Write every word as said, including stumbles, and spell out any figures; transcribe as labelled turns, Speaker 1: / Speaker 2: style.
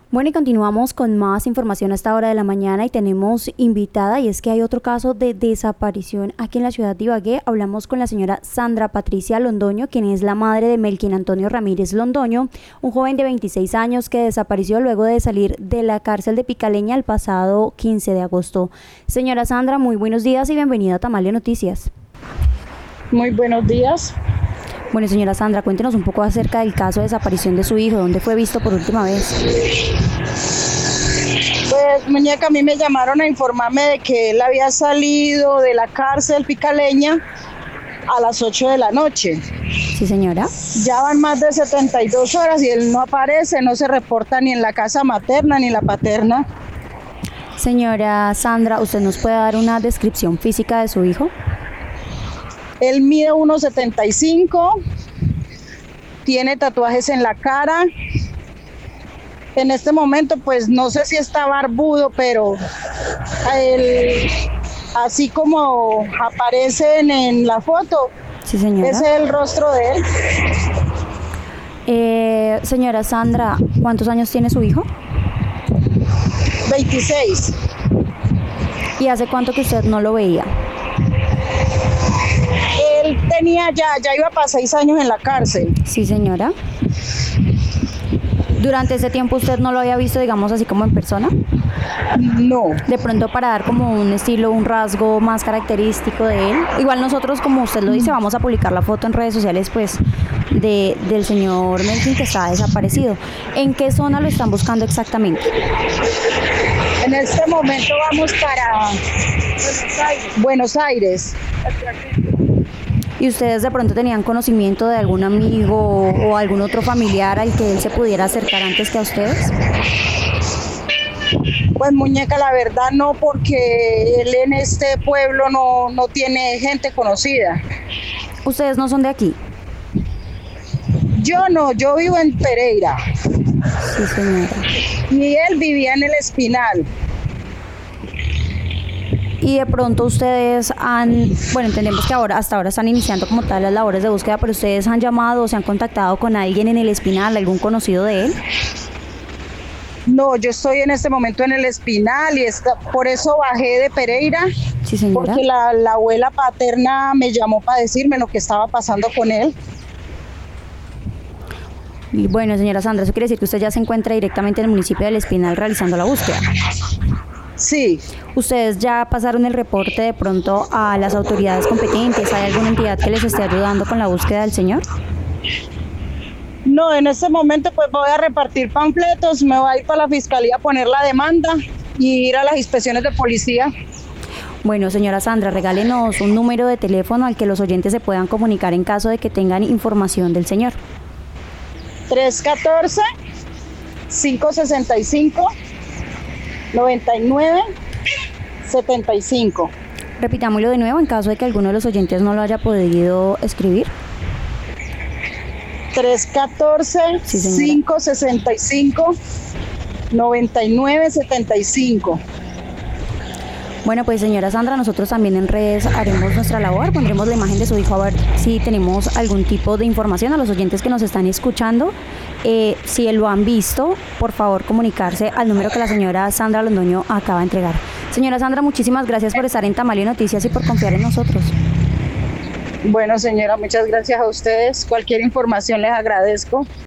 Speaker 1: Bueno, y continuamos con más información a esta hora de la mañana y tenemos invitada, y es que hay otro caso de desaparición aquí en la ciudad de Ibagué. Hablamos con la señora Sandra Patricia Londoño, quien es la madre de Melkin Antonio Ramírez Londoño, un joven de veintiséis años que desapareció luego de salir de la cárcel de Picaleña el pasado quince de agosto. Señora Sandra, muy buenos días y bienvenida a Tamalia Noticias.
Speaker 2: Muy buenos días.
Speaker 1: Bueno, señora Sandra, cuéntenos un poco acerca del caso de desaparición de su hijo. ¿Dónde fue visto por última vez?
Speaker 2: Pues, muñeca, a mí me llamaron a informarme de que él había salido de la cárcel Picaleña a las ocho de la noche.
Speaker 1: Sí, señora.
Speaker 2: Ya van más de setenta y dos horas y él no aparece, no se reporta ni en la casa materna ni en la paterna.
Speaker 1: Señora Sandra, ¿usted nos puede dar una descripción física de su hijo?
Speaker 2: Él mide uno setenta y cinco, tiene tatuajes en la cara. En este momento, pues no sé si está barbudo, pero él, así como aparece en, en la foto,
Speaker 1: sí, señora.
Speaker 2: Ese es el rostro de él.
Speaker 1: Eh, señora Sandra, ¿cuántos años tiene su hijo?
Speaker 2: veintiséis.
Speaker 1: ¿Y hace cuánto que usted no lo veía?
Speaker 2: Él tenía ya, ya iba para seis años en la cárcel.
Speaker 1: Sí, señora. ¿Durante ese tiempo usted no lo había visto, digamos, así como en persona?
Speaker 2: No.
Speaker 1: De pronto para dar como un estilo, un rasgo más característico de él. Igual nosotros, como usted lo dice, vamos a publicar la foto en redes sociales, pues, de, del señor Melkin, que está desaparecido. ¿En qué zona lo están buscando exactamente?
Speaker 2: En este momento vamos para Buenos Aires. Buenos Aires.
Speaker 1: ¿Y ustedes de pronto tenían conocimiento de algún amigo o algún otro familiar al que él se pudiera acercar antes que a ustedes?
Speaker 2: Pues, muñeca, la verdad no, porque él en este pueblo no, no tiene gente conocida.
Speaker 1: ¿Ustedes no son de aquí?
Speaker 2: Yo no, yo vivo en Pereira.
Speaker 1: Sí, señora.
Speaker 2: Y él vivía en el Espinal.
Speaker 1: Y de pronto ustedes han, bueno, entendemos que ahora hasta ahora están iniciando como tal las labores de búsqueda, pero ustedes han llamado o se han contactado con alguien en el Espinal, algún conocido de él.
Speaker 2: No, yo estoy en este momento en el Espinal y está, por eso bajé de Pereira.
Speaker 1: Sí, señora.
Speaker 2: Porque la, la abuela paterna me llamó para decirme lo que estaba pasando con él.
Speaker 1: Y bueno, señora Sandra, eso quiere decir que usted ya se encuentra directamente en el municipio del Espinal realizando la búsqueda.
Speaker 2: Sí.
Speaker 1: ¿Ustedes ya pasaron el reporte de pronto a las autoridades competentes? ¿Hay alguna entidad que les esté ayudando con la búsqueda del señor?
Speaker 2: No, en este momento pues voy a repartir panfletos, me voy a ir para la fiscalía a poner la demanda y ir a las inspecciones de policía.
Speaker 1: Bueno, señora Sandra, regálenos un número de teléfono al que los oyentes se puedan comunicar en caso de que tengan información del señor.
Speaker 2: tres uno cuatro, cinco seis cinco, nueve nueve siete cinco.
Speaker 1: Repitámoslo de nuevo en caso de que alguno de los oyentes no lo haya podido escribir.
Speaker 2: tres uno cuatro,
Speaker 1: sí,
Speaker 2: cinco seis cinco, nueve nueve siete cinco.
Speaker 1: Bueno, pues señora Sandra, nosotros también en redes haremos nuestra labor, pondremos la imagen de su hijo a ver si tenemos algún tipo de información a los oyentes que nos están escuchando. Eh, si lo han visto, por favor comunicarse al número que la señora Sandra Londoño acaba de entregar. Señora Sandra, muchísimas gracias por estar en Tamalia Noticias y por confiar en nosotros.
Speaker 2: Bueno, señora, muchas gracias a ustedes. Cualquier información les agradezco.